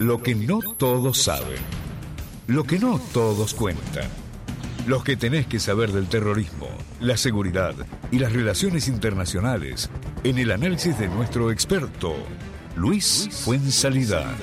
Lo que no todos saben. Lo que no todos cuentan. Los que tenés que saber del terrorismo, la seguridad y las internacionales en el análisis de nuestro experto, Luis Fuenzalida.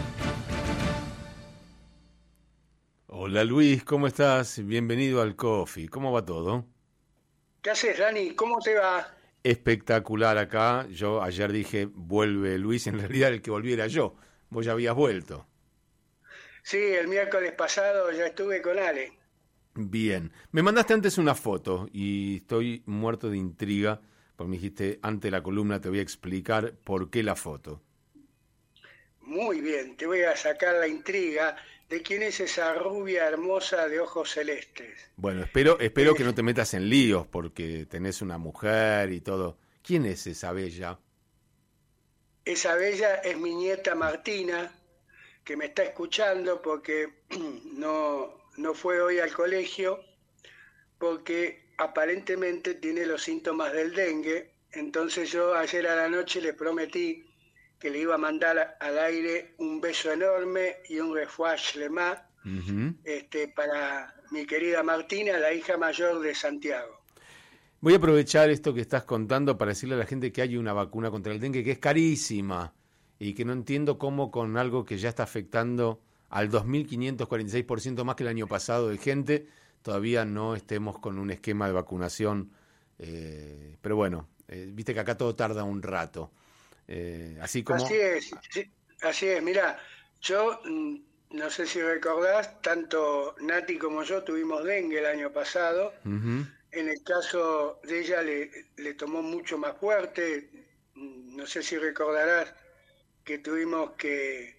Hola Luis, ¿cómo estás? Bienvenido al Coffee. ¿Cómo va todo? ¿Qué haces, Dani? ¿Cómo te va? Espectacular acá. Yo ayer dije, vuelve Luis, en realidad el que volviera yo. Vos ya habías vuelto. Sí, el miércoles pasado ya estuve con Ale. Bien. Me mandaste antes una foto y estoy muerto de intriga, porque me dijiste, antes de la columna te voy a explicar por qué la foto. Muy bien, te voy a sacar la intriga de quién es esa rubia hermosa de ojos celestes. Bueno, espero que no te metas en líos, porque tenés una mujer y todo. ¿Quién es esa bella? Esa bella es mi nieta Martina, que me está escuchando porque no fue hoy al colegio, porque aparentemente tiene los síntomas del dengue. Entonces yo ayer a la noche le prometí que le iba a mandar al aire un beso enorme y un refuah shlemá para mi querida Martina, la hija mayor de Santiago. Voy a aprovechar esto que estás contando para decirle a la gente que hay una vacuna contra el dengue que es carísima y que no entiendo cómo con algo que ya está afectando al 2.546% más que el año pasado de gente, todavía no estemos con un esquema de vacunación. Pero bueno, viste que acá todo tarda un rato. Así como... Así es, sí, así es. Mirá, yo no sé si recordás, tanto Nati como yo tuvimos dengue el año pasado. Uh-huh. En el caso de ella le tomó mucho más fuerte. No sé si recordarás que tuvimos que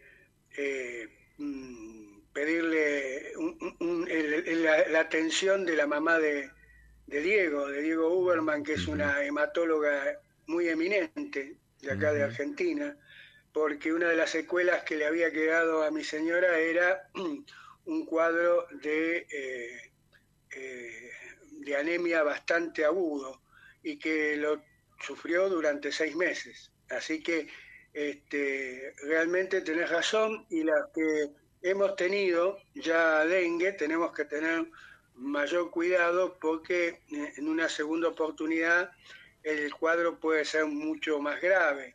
pedirle la atención de la mamá de Diego Uberman, que es una hematóloga muy eminente de acá de Argentina, porque una de las secuelas que le había quedado a mi señora era un cuadro de anemia bastante agudo y que lo sufrió durante 6 meses. Así que realmente tenés razón, y las que hemos tenido ya dengue tenemos que tener mayor cuidado, porque en una segunda oportunidad el cuadro puede ser mucho más grave.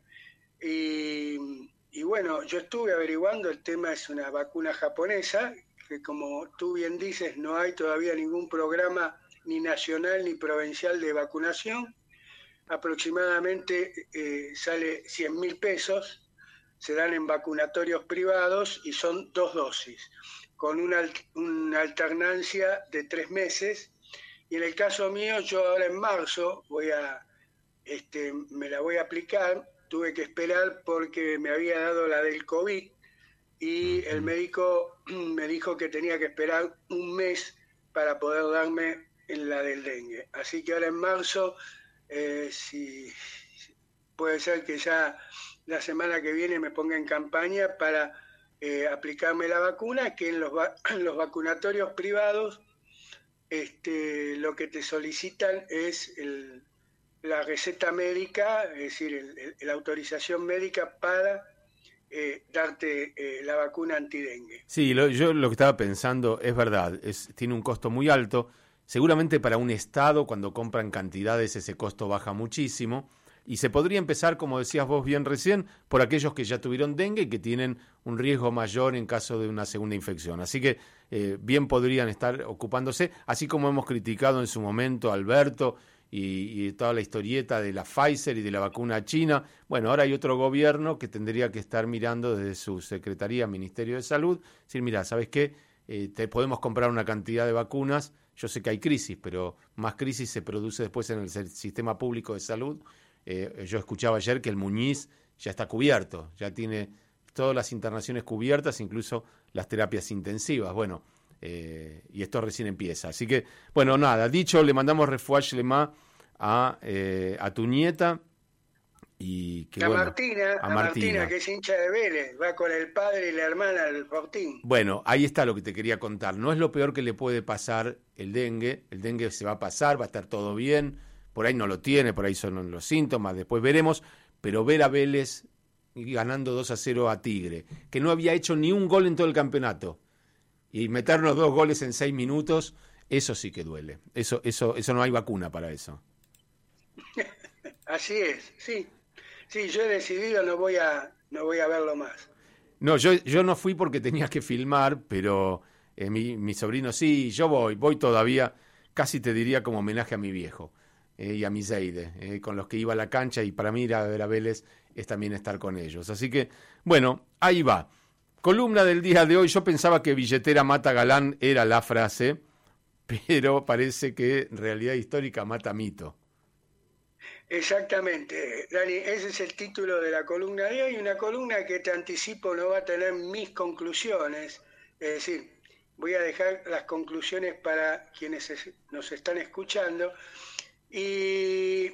Y bueno, yo estuve averiguando, el tema es una vacuna japonesa, que como tú bien dices, no hay todavía ningún programa ni nacional ni provincial de vacunación. Aproximadamente sale 100.000 pesos, se dan en vacunatorios privados y son 2 dosis, con una alternancia de 3 meses. Y en el caso mío, yo ahora en marzo me la voy a aplicar. Tuve que esperar porque me había dado la del COVID y el médico me dijo que tenía que esperar un mes para poder darme la del dengue. Así que ahora en marzo, si puede ser que ya la semana que viene me ponga en campaña para aplicarme la vacuna, que en los vacunatorios privados lo que te solicitan es la receta médica, es decir, la autorización médica para darte la vacuna antidengue. Sí, yo lo que estaba pensando es verdad, tiene un costo muy alto. Seguramente para un estado, cuando compran cantidades, ese costo baja muchísimo. Y se podría empezar, como decías vos bien recién, por aquellos que ya tuvieron dengue y que tienen un riesgo mayor en caso de una segunda infección. Así que bien podrían estar ocupándose, así como hemos criticado en su momento a Alberto y toda la historieta de la Pfizer y de la vacuna china. Bueno, ahora hay otro gobierno que tendría que estar mirando desde su Secretaría, Ministerio de Salud, decir, mira, ¿sabes qué? Te podemos comprar una cantidad de vacunas. Yo sé que hay crisis, pero más crisis se produce después en el sistema público de salud. Yo escuchaba ayer que el Muñiz ya está cubierto, ya tiene todas las internaciones cubiertas, incluso las terapias intensivas. Bueno, y esto recién empieza. Así que, bueno, nada, dicho, le mandamos refuah shlemá a tu nieta. Y que, a Martina, que es hincha de Vélez, va con el padre y la hermana del Fortín. Bueno, ahí está lo que te quería contar. No es lo peor que le puede pasar el dengue se va a pasar, va a estar todo bien, por ahí no lo tiene, por ahí son los síntomas, después veremos, pero ver a Vélez y ganando 2-0 a Tigre, que no había hecho ni un gol en todo el campeonato. Y meternos 2 goles en 6 minutos, eso sí que duele. Eso no hay vacuna para eso. Así es, sí. Sí, yo he decidido no voy a verlo más. No, yo no fui porque tenía que filmar, pero mi sobrino sí, yo voy todavía, casi te diría como homenaje a mi viejo y a mi Zeide, con los que iba a la cancha, y para mí ir a ver a Vélez es también estar con ellos. Así que, bueno, ahí va. Columna del día de hoy. Yo pensaba que billetera mata galán era la frase, pero parece que realidad histórica mata mito. Exactamente, Dani, ese es el título de la columna de hoy, una columna que te anticipo no va a tener mis conclusiones, es decir, voy a dejar las conclusiones para quienes nos están escuchando, y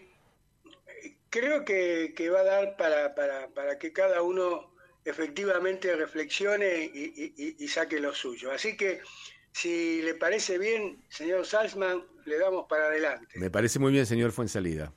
creo que va a dar para que cada uno efectivamente reflexione y saque lo suyo. Así que, si le parece bien, señor Salzman, le damos para adelante. Me parece muy bien, señor Fuenzalida.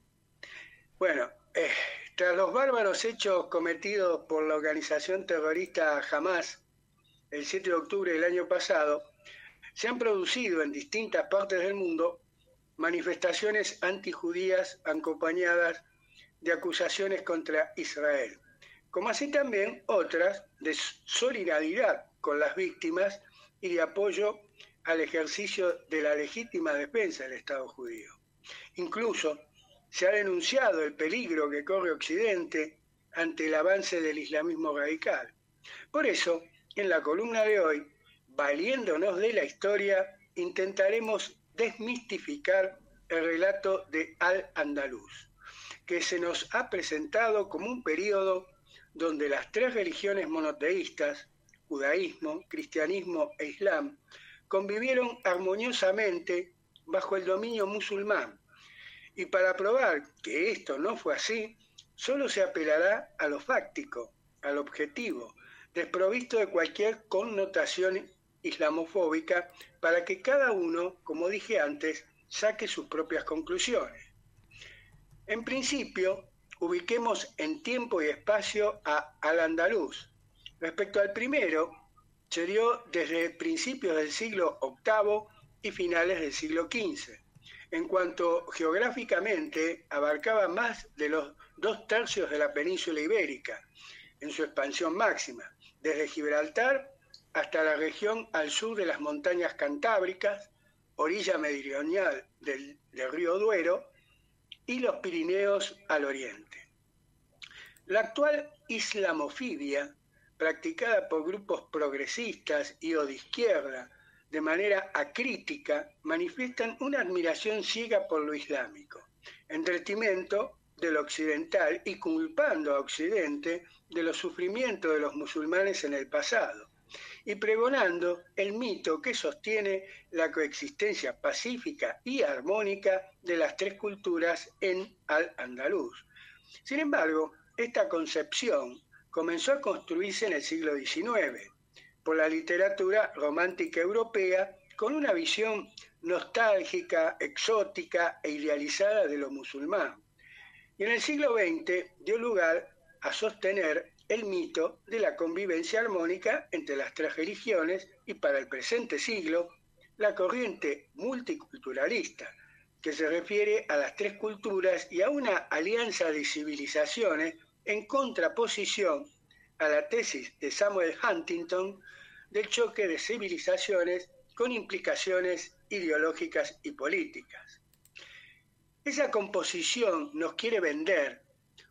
Bueno, tras los bárbaros hechos cometidos por la organización terrorista Hamás el 7 de octubre del año pasado, se han producido en distintas partes del mundo manifestaciones antijudías acompañadas de acusaciones contra Israel, como así también otras de solidaridad con las víctimas y de apoyo al ejercicio de la legítima defensa del Estado judío. Incluso se ha denunciado el peligro que corre Occidente ante el avance del islamismo radical. Por eso, en la columna de hoy, valiéndonos de la historia, intentaremos desmistificar el relato de Al-Andalus, que se nos ha presentado como un período donde las 3 religiones monoteístas, judaísmo, cristianismo e islam, convivieron armoniosamente bajo el dominio musulmán. Y para probar que esto no fue así, solo se apelará a lo fáctico, al objetivo, desprovisto de cualquier connotación islamofóbica, para que cada uno, como dije antes, saque sus propias conclusiones. En principio, ubiquemos en tiempo y espacio a Al-Andalus. Respecto al primero, se dio desde principios del siglo VIII y finales del siglo XV. En cuanto geográficamente abarcaba más de los 2/3 de la península ibérica, en su expansión máxima, desde Gibraltar hasta la región al sur de las montañas cantábricas, orilla meridional del río Duero, y los Pirineos al oriente. La actual islamofobia, practicada por grupos progresistas y o de izquierda, de manera acrítica, manifiestan una admiración ciega por lo islámico, en detrimento de lo occidental y culpando a Occidente de los sufrimientos de los musulmanes en el pasado, y pregonando el mito que sostiene la coexistencia pacífica y armónica de las 3 culturas en Al-Andalus. Sin embargo, esta concepción comenzó a construirse en el siglo XIX, por la literatura romántica europea, con una visión nostálgica, exótica e idealizada de lo musulmán. Y en el siglo XX dio lugar a sostener el mito de la convivencia armónica entre las 3 religiones, y para el presente siglo, la corriente multiculturalista, que se refiere a las 3 culturas y a una alianza de civilizaciones en contraposición a la tesis de Samuel Huntington del choque de civilizaciones con implicaciones ideológicas y políticas. Esa composición nos quiere vender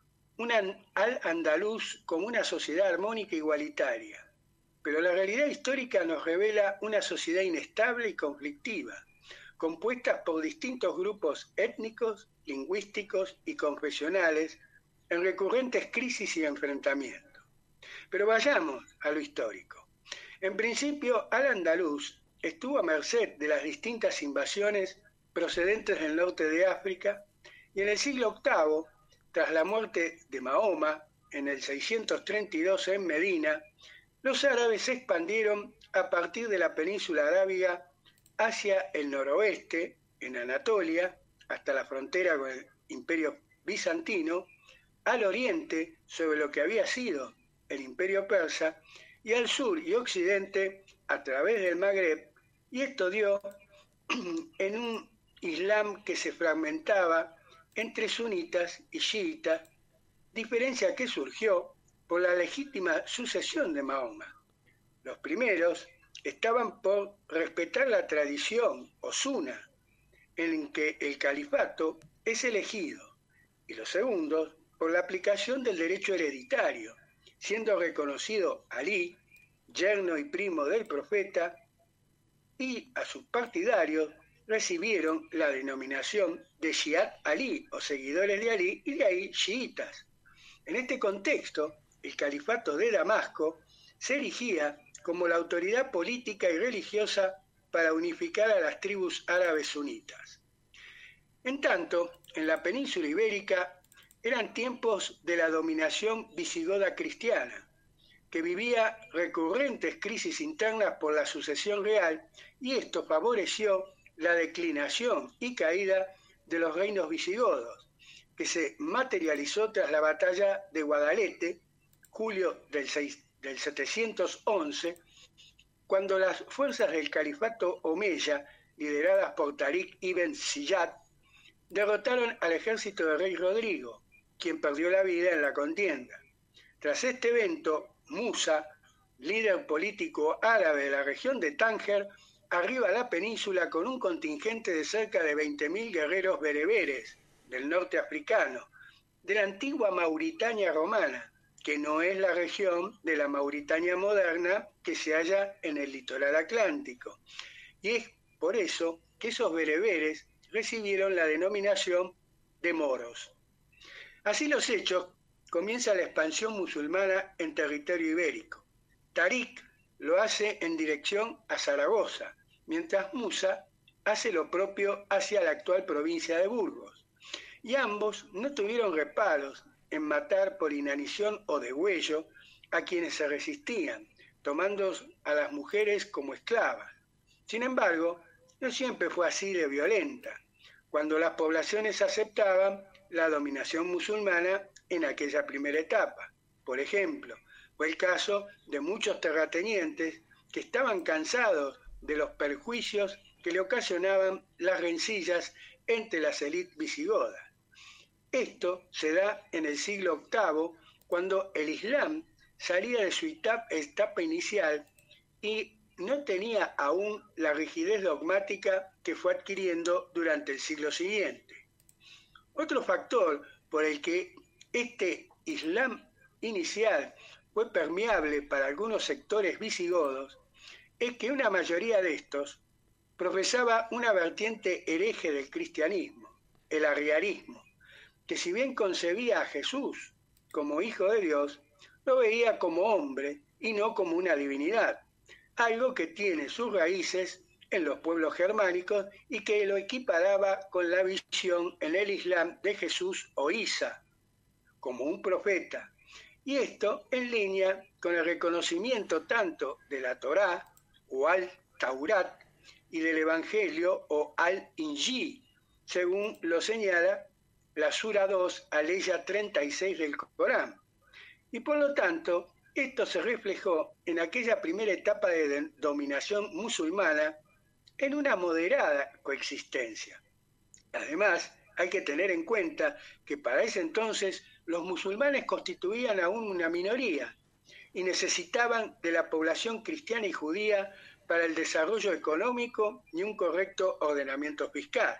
Al-Andalus como una sociedad armónica e igualitaria, pero la realidad histórica nos revela una sociedad inestable y conflictiva, compuesta por distintos grupos étnicos, lingüísticos y confesionales en recurrentes crisis y enfrentamientos. Pero vayamos a lo histórico. En principio, Al-Andalus estuvo a merced de las distintas invasiones procedentes del norte de África, y en el siglo VIII, tras la muerte de Mahoma en el 632 en Medina, los árabes se expandieron a partir de la península arábiga hacia el noroeste, en Anatolia, hasta la frontera con el Imperio Bizantino, al oriente sobre lo que había sido el imperio persa y al sur y occidente a través del Magreb, y esto dio en un Islam que se fragmentaba entre sunitas y chiitas, diferencia que surgió por la legítima sucesión de Mahoma. Los primeros estaban por respetar la tradición o suna, en que el califato es elegido, y los segundos por la aplicación del derecho hereditario, siendo reconocido Alí, yerno y primo del profeta, y a sus partidarios recibieron la denominación de Shiat Alí o seguidores de Alí, y de ahí chiitas. En este contexto, el califato de Damasco se erigía como la autoridad política y religiosa para unificar a las tribus árabes sunitas. En tanto, en la península ibérica eran tiempos de la dominación visigoda cristiana, que vivía recurrentes crisis internas por la sucesión real, y esto favoreció la declinación y caída de los reinos visigodos, que se materializó tras la batalla de Guadalete, julio del 711, cuando las fuerzas del califato omeya, lideradas por Tariq ibn Ziyad, derrotaron al ejército del rey Rodrigo, quien perdió la vida en la contienda. Tras este evento, Musa, líder político árabe de la región de Tánger, arriba a la península con un contingente de cerca de 20.000 guerreros bereberes del norte africano, de la antigua Mauritania romana, que no es la región de la Mauritania moderna que se halla en el litoral atlántico. Y es por eso que esos bereberes recibieron la denominación de moros. Así los hechos, comienza la expansión musulmana en territorio ibérico. Tariq lo hace en dirección a Zaragoza, mientras Musa hace lo propio hacia la actual provincia de Burgos. Y ambos no tuvieron reparos en matar por inanición o degüello a quienes se resistían, tomando a las mujeres como esclavas. Sin embargo, no siempre fue así de violenta, cuando las poblaciones aceptaban la dominación musulmana en aquella primera etapa. Por ejemplo, fue el caso de muchos terratenientes que estaban cansados de los perjuicios que le ocasionaban las rencillas entre las élites visigodas. Esto se da en el siglo VIII, cuando el Islam salía de su etapa inicial y no tenía aún la rigidez dogmática que fue adquiriendo durante el siglo siguiente. Otro factor por el que este Islam inicial fue permeable para algunos sectores visigodos es que una mayoría de estos profesaba una vertiente hereje del cristianismo, el arrianismo, que si bien concebía a Jesús como hijo de Dios, lo veía como hombre y no como una divinidad, algo que tiene sus raíces en los pueblos germánicos y que lo equiparaba con la visión en el Islam de Jesús o Isa como un profeta, y esto en línea con el reconocimiento tanto de la Torá o al-Taurat y del Evangelio o al-Injil, según lo señala la Sura 2, aleya 36 del Corán. Y por lo tanto, esto se reflejó en aquella primera etapa de dominación musulmana en una moderada coexistencia. Además, hay que tener en cuenta que para ese entonces los musulmanes constituían aún una minoría y necesitaban de la población cristiana y judía para el desarrollo económico y un correcto ordenamiento fiscal.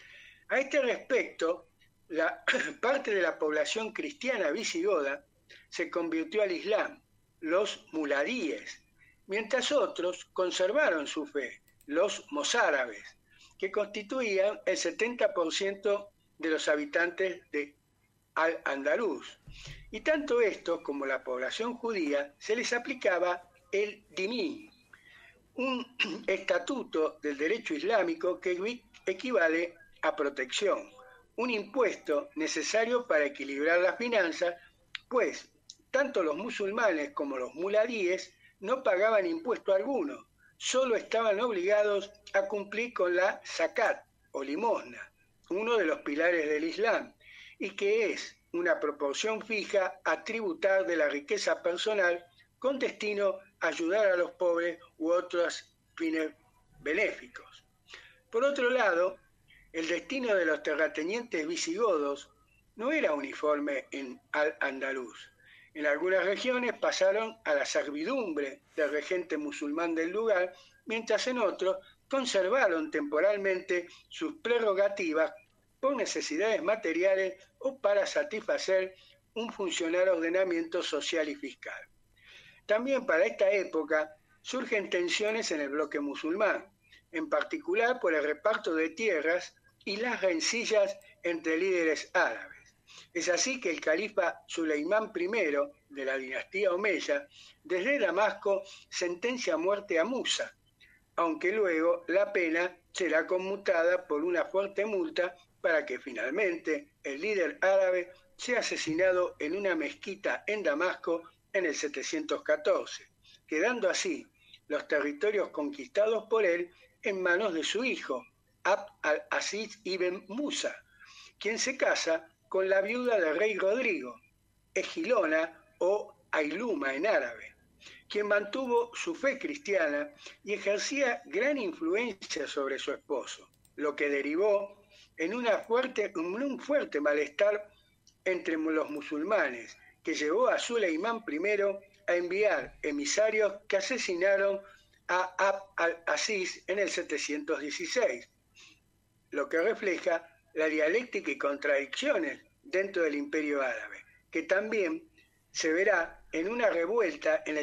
A este respecto, la parte de la población cristiana visigoda se convirtió al Islam, los muladíes, mientras otros conservaron su fe, los mozárabes, que constituían el 70% de los habitantes de Al-Andalus. Y tanto estos como la población judía se les aplicaba el dhimmi, un estatuto del derecho islámico que equivale a protección, un impuesto necesario para equilibrar las finanzas, pues tanto los musulmanes como los muladíes no pagaban impuesto alguno, solo estaban obligados a cumplir con la zakat o limosna, uno de los pilares del Islam, y que es una proporción fija a tributar de la riqueza personal con destino a ayudar a los pobres u otros fines benéficos. Por otro lado, el destino de los terratenientes visigodos no era uniforme en Al-Andalus. En algunas regiones pasaron a la servidumbre del regente musulmán del lugar, mientras en otros conservaron temporalmente sus prerrogativas por necesidades materiales o para satisfacer un funcional ordenamiento social y fiscal. También para esta época surgen tensiones en el bloque musulmán, en particular por el reparto de tierras y las rencillas entre líderes árabes. Es así que el califa Suleimán I de la dinastía Omeya, desde Damasco, sentencia a muerte a Musa, aunque luego la pena será conmutada por una fuerte multa para que finalmente el líder árabe sea asesinado en una mezquita en Damasco en el 714, quedando así los territorios conquistados por él en manos de su hijo, Abd al-Aziz ibn Musa, quien se casa con la viuda del rey Rodrigo, Egilona o Ailuma en árabe, quien mantuvo su fe cristiana y ejercía gran influencia sobre su esposo, lo que derivó en un fuerte malestar entre los musulmanes, que llevó a Suleimán I a enviar emisarios que asesinaron a Abd al-Aziz en el 716, lo que refleja la dialéctica y contradicciones dentro del imperio árabe, que también se verá en una revuelta en el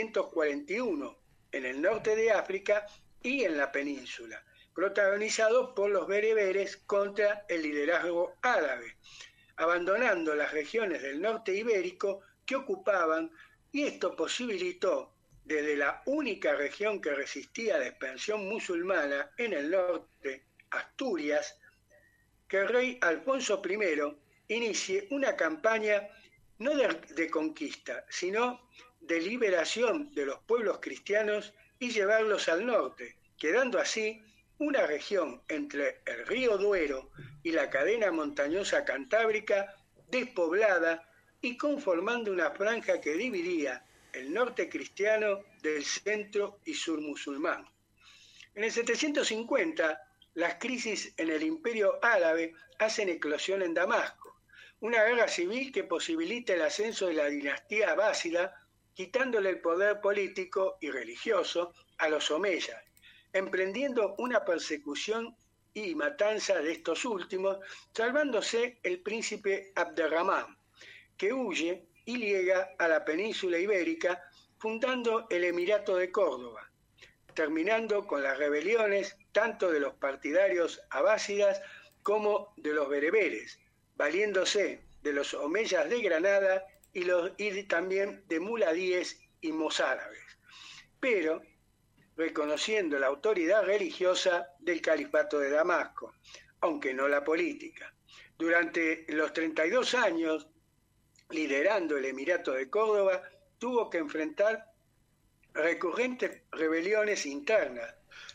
741 en el norte de África y en la península, protagonizado por los bereberes contra el liderazgo árabe, abandonando las regiones del norte ibérico que ocupaban, y esto posibilitó, desde la única región que resistía a la expansión musulmana en el norte, Asturias, que el rey Alfonso I inicie una campaña no de conquista, sino de liberación de los pueblos cristianos y llevarlos al norte, quedando así una región entre el río Duero y la cadena montañosa cantábrica despoblada y conformando una franja que dividía el norte cristiano del centro y sur musulmán. En el 750, las crisis en el imperio árabe hacen eclosión en Damasco, una guerra civil que posibilita el ascenso de la dinastía abásida, quitándole el poder político y religioso a los omeyas, emprendiendo una persecución y matanza de estos últimos, salvándose el príncipe Abderramán, que huye y llega a la península ibérica, fundando el Emirato de Córdoba, terminando con las rebeliones tanto de los partidarios abásidas como de los bereberes, valiéndose de los omeyas de Granada y también de muladíes y mozárabes, pero reconociendo la autoridad religiosa del califato de Damasco, aunque no la política. Durante los 32 años, liderando el Emirato de Córdoba, tuvo que enfrentar recurrentes rebeliones internas,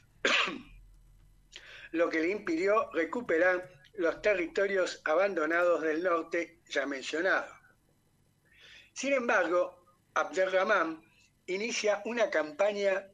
lo que le impidió recuperar los territorios abandonados del norte ya mencionados. Sin embargo, Abderramán inicia una campaña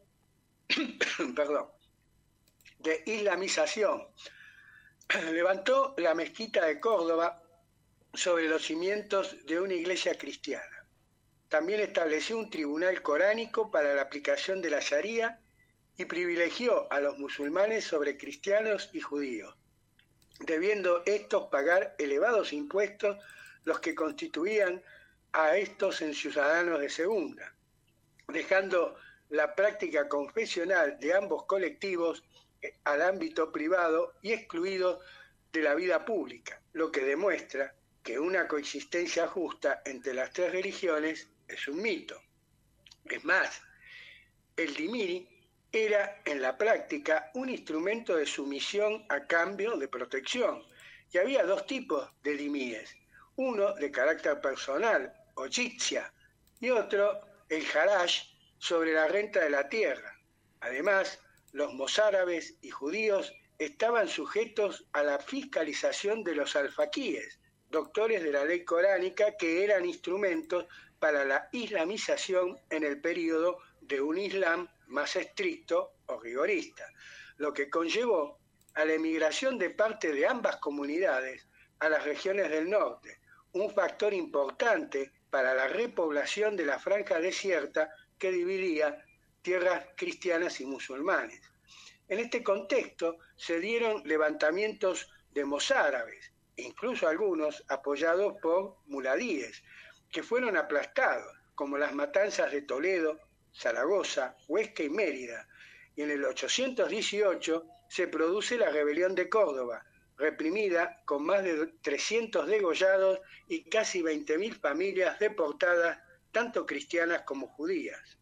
de islamización. Levantó la mezquita de Córdoba sobre los cimientos de una iglesia cristiana. También estableció un tribunal coránico para la aplicación de la Sharía y privilegió a los musulmanes sobre cristianos y judíos, debiendo estos pagar elevados impuestos, los que constituían a estos en ciudadanos de segunda, dejando la práctica confesional de ambos colectivos al ámbito privado y excluidos de la vida pública, lo que demuestra que una coexistencia justa entre las tres religiones es un mito. Es más, el dhimmi era en la práctica un instrumento de sumisión a cambio de protección, y había dos tipos de dhimíes, uno de carácter personal o jizya y otro el harash sobre la renta de la tierra. Además, los mozárabes y judíos estaban sujetos a la fiscalización de los alfaquíes, doctores de la ley coránica que eran instrumentos para la islamización en el período de un Islam más estricto o rigorista, lo que conllevó a la emigración de parte de ambas comunidades a las regiones del norte, un factor importante para la repoblación de la franja desierta que dividía tierras cristianas y musulmanes. En este contexto se dieron levantamientos de mozárabes, incluso algunos apoyados por muladíes, que fueron aplastados, como las matanzas de Toledo, Zaragoza, Huesca y Mérida, y en el 818 se produce la rebelión de Córdoba, reprimida con más de 300 degollados y casi 20.000 familias deportadas, tanto cristianas como judías.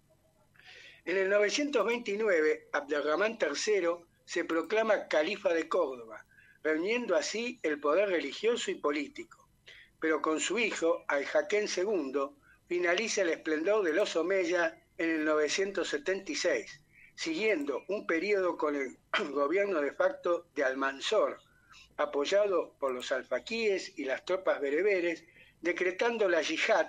En el 929, Abderramán III se proclama califa de Córdoba, reuniendo así el poder religioso y político. Pero con su hijo, Al-Hakem II, finaliza el esplendor de los omeyas en el 976, siguiendo un periodo con el gobierno de facto de Almanzor, apoyado por los alfaquíes y las tropas bereberes, decretando la yihad,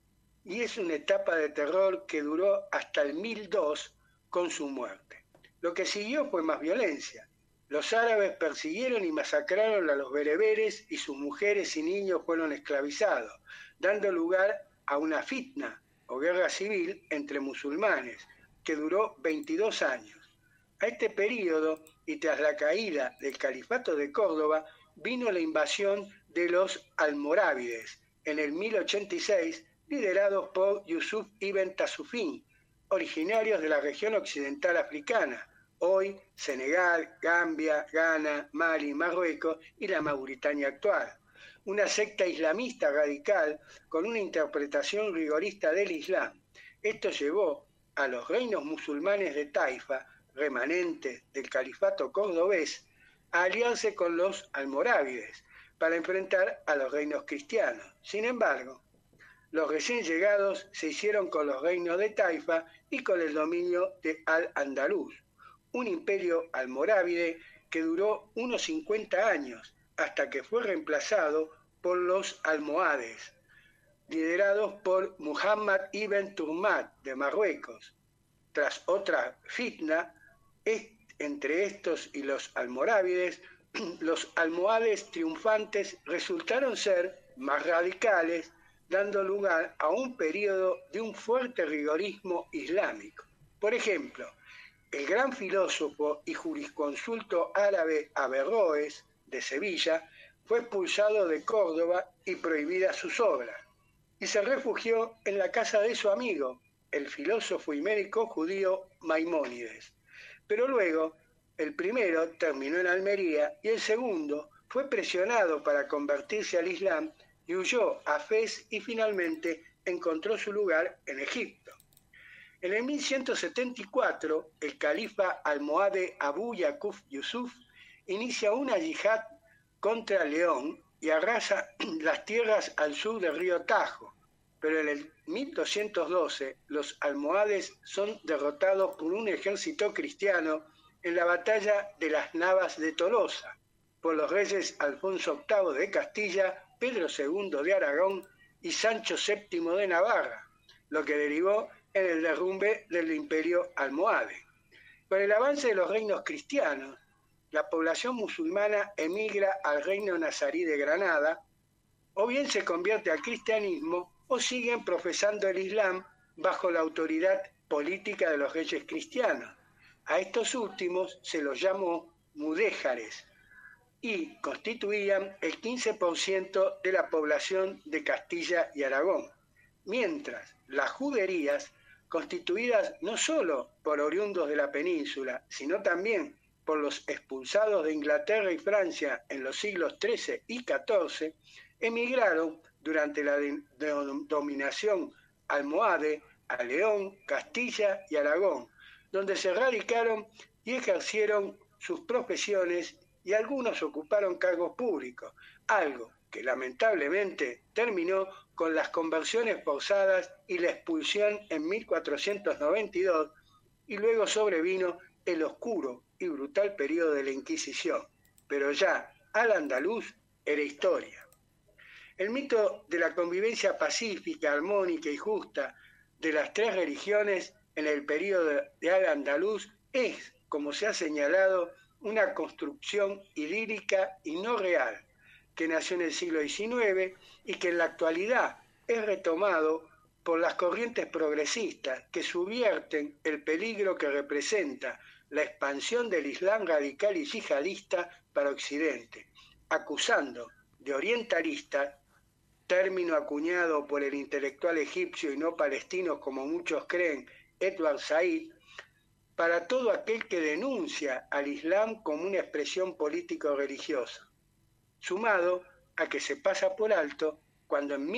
y es una etapa de terror que duró hasta el 1002 con su muerte. Lo que siguió fue más violencia. Los árabes persiguieron y masacraron a los bereberes y sus mujeres y niños fueron esclavizados, dando lugar a una fitna o guerra civil entre musulmanes, que duró 22 años. A este periodo, y tras la caída del Califato de Córdoba, vino la invasión de los almorávides en el 1086, liderados por Yusuf ibn Tasufín, originarios de la región occidental africana, hoy Senegal, Gambia, Ghana, Mali, Marruecos y la Mauritania actual. Una secta islamista radical con una interpretación rigorista del Islam. Esto llevó a los reinos musulmanes de Taifa, remanentes del califato cordobés, a aliarse con los almorávides para enfrentar a los reinos cristianos. Sin embargo, los recién llegados se hicieron con los reinos de Taifa y con el dominio de Al-Andalus, un imperio almorávide que duró unos 50 años hasta que fue reemplazado por los almohades, liderados por Muhammad ibn Turmat de Marruecos. Tras otra fitna entre estos y los almorávides, los almohades triunfantes resultaron ser más radicales, dando lugar a un periodo de un fuerte rigorismo islámico. Por ejemplo, el gran filósofo y jurisconsulto árabe Averroes, de Sevilla, fue expulsado de Córdoba y prohibidas sus obras, y se refugió en la casa de su amigo, el filósofo y médico judío Maimónides. Pero luego, el primero terminó en Almería y el segundo fue presionado para convertirse al Islam y huyó a Fez y finalmente encontró su lugar en Egipto. En el 1174, el califa almohade Abu Yaqub Yusuf inicia una yihad contra León y arrasa las tierras al sur del río Tajo, pero en el 1212 los almohades son derrotados por un ejército cristiano en la batalla de las Navas de Tolosa, por los reyes Alfonso VIII de Castilla, Pedro II de Aragón y Sancho VII de Navarra, lo que derivó en el derrumbe del imperio almohade. Con el avance de los reinos cristianos, la población musulmana emigra al reino nazarí de Granada, o bien se convierte al cristianismo o siguen profesando el Islam bajo la autoridad política de los reyes cristianos. A estos últimos se los llamó mudéjares y constituían el 15% de la población de Castilla y Aragón, mientras las juderías, constituidas no solo por oriundos de la península, sino también por los expulsados de Inglaterra y Francia en los siglos XIII y XIV, emigraron durante la dominación almohade a León, Castilla y Aragón, donde se radicaron y ejercieron sus profesiones y algunos ocuparon cargos públicos, algo que lamentablemente terminó con las conversiones forzadas y la expulsión en 1492, y luego sobrevino el oscuro y brutal periodo de la Inquisición, pero ya al andaluz era historia. El mito de la convivencia pacífica, armónica y justa de las tres religiones en el período de Al-Andalus es, como se ha señalado, una construcción idílica y no real, que nació en el siglo XIX y que en la actualidad es retomado por las corrientes progresistas que subvierten el peligro que representa la expansión del Islam radical y yihadista para Occidente, acusando de orientalista, término acuñado por el intelectual egipcio y no palestino como muchos creen, Edward Said, para todo aquel que denuncia al Islam como una expresión político-religiosa, sumado a que se pasa por alto cuando en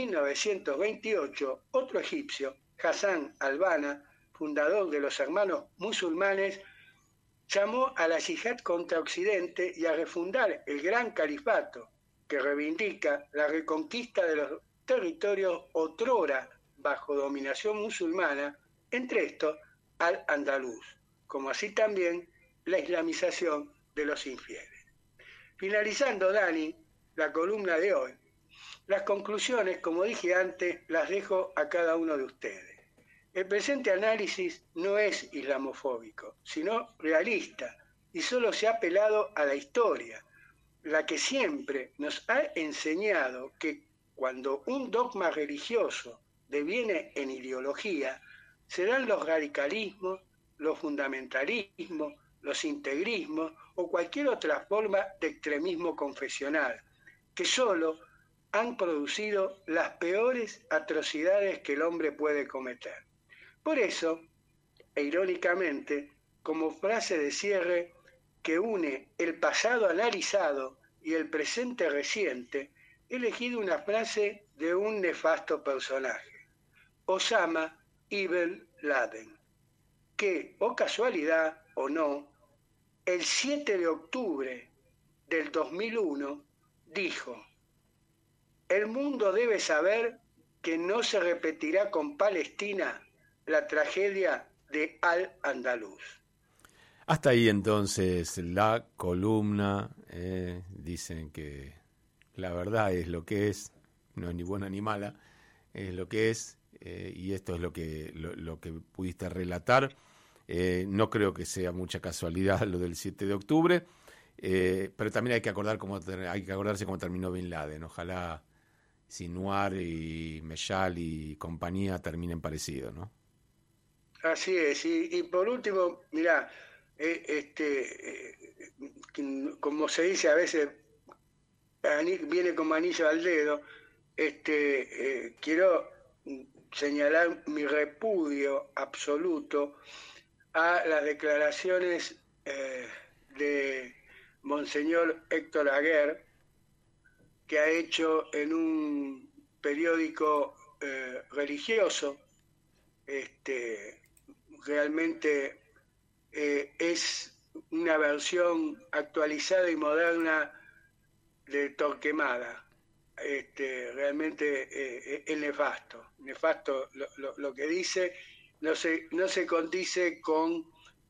1928 otro egipcio, Hassan al-Banna, fundador de los Hermanos Musulmanes, llamó a la yihad contra Occidente y a refundar el gran califato que reivindica la reconquista de los territorios otrora bajo dominación musulmana, entre estos al-Andalus, como así también la islamización de los infieles. Finalizando, Dani, la columna de hoy, las conclusiones, como dije antes, las dejo a cada uno de ustedes. El presente análisis no es islamofóbico, sino realista, y solo se ha apelado a la historia, la que siempre nos ha enseñado que cuando un dogma religioso deviene en ideología, serán los radicalismos, los fundamentalismos, los integrismos o cualquier otra forma de extremismo confesional, que solo han producido las peores atrocidades que el hombre puede cometer. Por eso, e irónicamente, como frase de cierre que une el pasado analizado y el presente reciente, he elegido una frase de un nefasto personaje, Osama Ibn Laden, que, o casualidad o no, el 7 de octubre del 2001 dijo: el mundo debe saber que no se repetirá con Palestina la tragedia de Al-Andalus. Hasta ahí entonces la columna. Dicen que la verdad es lo que es, no es ni buena ni mala, es lo que es, y esto es lo que pudiste relatar. No creo que sea mucha casualidad lo del 7 de octubre, pero también hay que acordarse cómo terminó Bin Laden. Ojalá Sinwar y Meshal y compañía terminen parecidos, ¿no? Así es, y por último, mirá, como se dice a veces, viene como anillo al dedo, quiero señalar mi repudio absoluto a las declaraciones de Monseñor Héctor Aguer, que ha hecho en un periódico religioso. Realmente es una versión actualizada y moderna de Torquemada. Realmente es nefasto lo que dice, no se condice con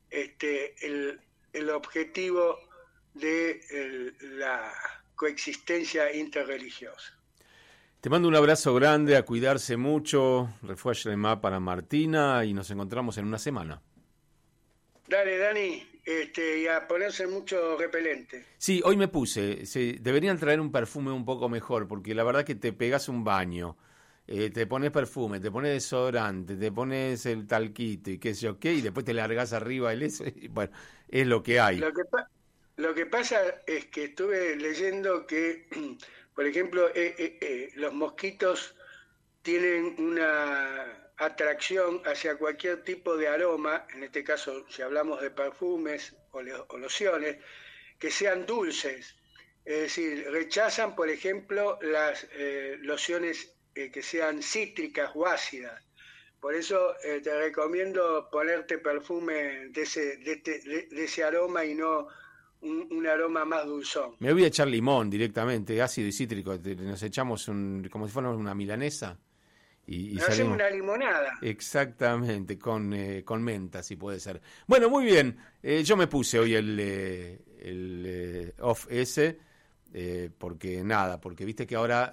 el objetivo de la coexistencia interreligiosa. Te mando un abrazo grande, a cuidarse mucho, Refuash Lemá para Martina, y nos encontramos en una semana. Dale, Dani, y a ponerse mucho repelente. Sí, hoy me puse, deberían traer un perfume un poco mejor, porque la verdad que te pegas un baño, te pones perfume, te pones desodorante, te pones el talquito y qué sé yo qué, y después te largás arriba el eso, y bueno, es lo que hay. Lo que pasa es que estuve leyendo que, por ejemplo, los mosquitos tienen una atracción hacia cualquier tipo de aroma, en este caso si hablamos de perfumes o lociones, que sean dulces. Es decir, rechazan, por ejemplo, las lociones que sean cítricas o ácidas. Por eso te recomiendo ponerte perfume de ese aroma y no un aroma más dulzón. Me voy a echar limón directamente, ácido y cítrico, nos echamos como si fuera una milanesa y hacemos una limonada. Exactamente, con menta, si puede ser. Bueno, muy bien, yo me puse hoy el off ese, porque viste que ahora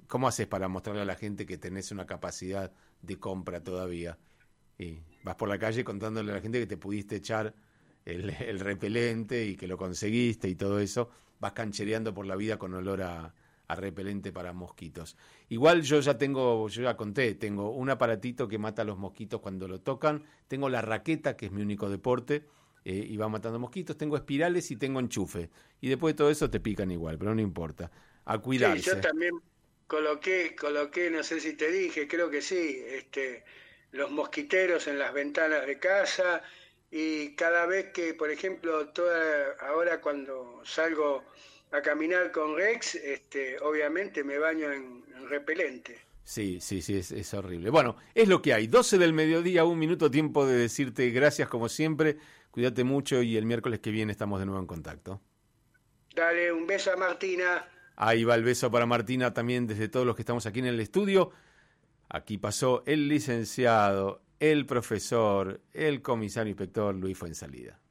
¿cómo haces para mostrarle a la gente que tenés una capacidad de compra todavía? Y vas por la calle contándole a la gente que te pudiste echar el repelente y que lo conseguiste y todo eso. Vas canchereando por la vida con olor a repelente para mosquitos. Igual yo ya conté, tengo un aparatito que mata a los mosquitos cuando lo tocan, tengo la raqueta, que es mi único deporte, y va matando mosquitos, tengo espirales y tengo enchufe. Y después de todo eso te pican igual, pero no importa. A cuidarse. Sí, yo también coloqué, no sé si te dije, creo que sí, los mosquiteros en las ventanas de casa, y cada vez que, por ejemplo, ahora cuando salgo a caminar con Rex, obviamente me baño en repelente. Sí, es horrible. Bueno, es lo que hay. 12 del mediodía, 1 minuto, tiempo de decirte gracias como siempre. Cuídate mucho y el miércoles que viene estamos de nuevo en contacto. Dale, un beso a Martina. Ahí va el beso para Martina también desde todos los que estamos aquí en el estudio. Aquí pasó el licenciado, el profesor, el comisario inspector Luis Fuensalida.